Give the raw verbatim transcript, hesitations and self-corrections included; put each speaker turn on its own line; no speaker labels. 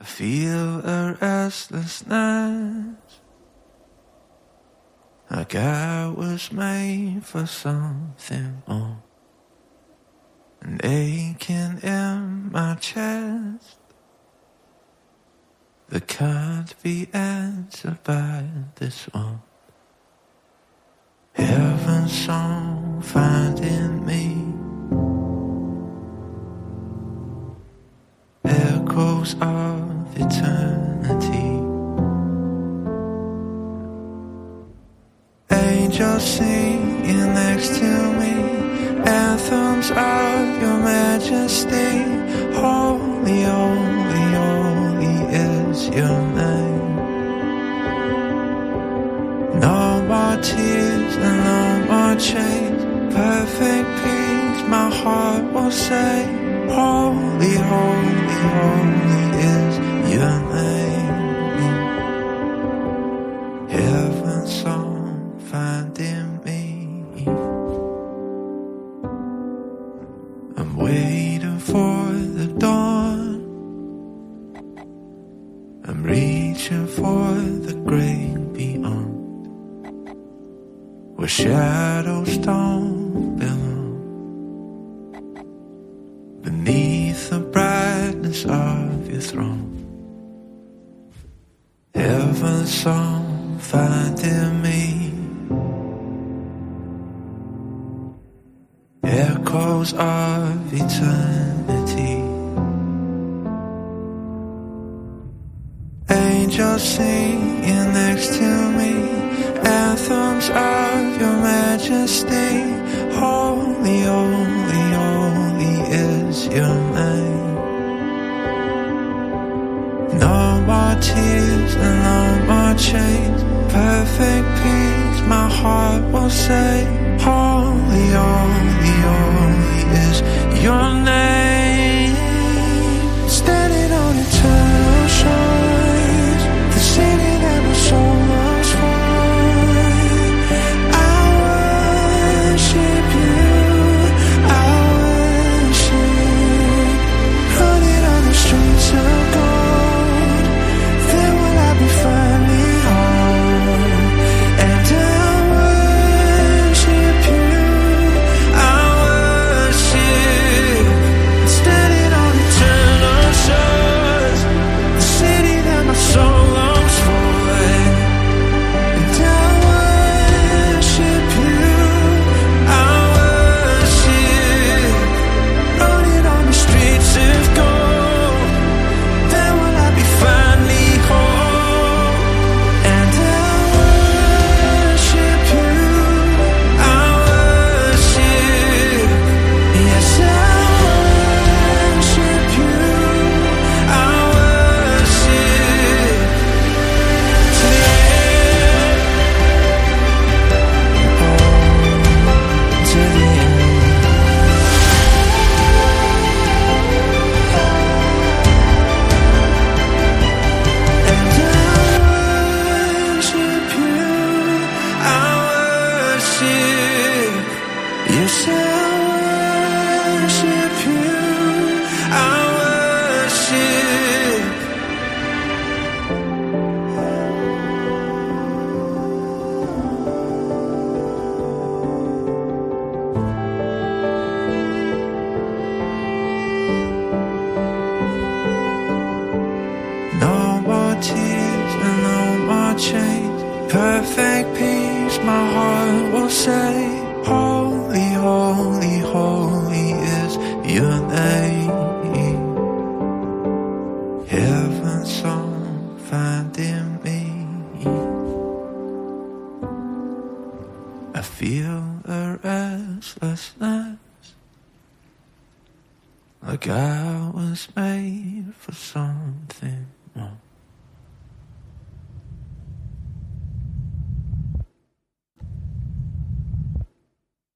I feel a restlessness, like I was made for something more. An aching in my chest that can't be answered by this one. Heaven's song finding me, echoes of eternity. Angels singing next to me, anthems of your majesty. Holy, holy, holy is your name. No more tears and no more chains, perfect peace my heart will say. Holy, holy, holy is your name. Heaven's song finding me, I'm waiting for the dawn, I'm reaching for the great beyond, where shadows don't belong, beneath the brightness of your throne. Heaven's song finding me, echoes of eternity. Angels singing next to me, anthems of your majesty. Holy, holy, holy is your name. No more tears and no more chains, perfect peace my heart will say. Holy, holy, holy is your name. Standing on eternal shores, the city that my soul longs for. I worship you, I worship. Running on the streets of gold, there will I be finally home. And I worship you, I worship. Standing on eternal shores, the city that my soul longs for. And I worship you, I worship. Running on the streets of gold, there will I be finally home. And I worship you, I worship. Yes, I worship you, I worship. To the end, oh, to the end. And I worship you, I worship. Yes, I worship you, I worship. No more tears and no more chains, perfect peace my heart will say. Holy, holy, holy is your name. Heaven's song finding me, I feel a restlessness, like I was made for something more.